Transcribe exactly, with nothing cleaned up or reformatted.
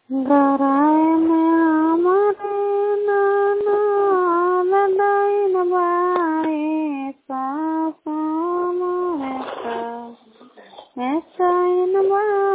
Garai me amare nana ladai nabai sa sa ma sa esa nabai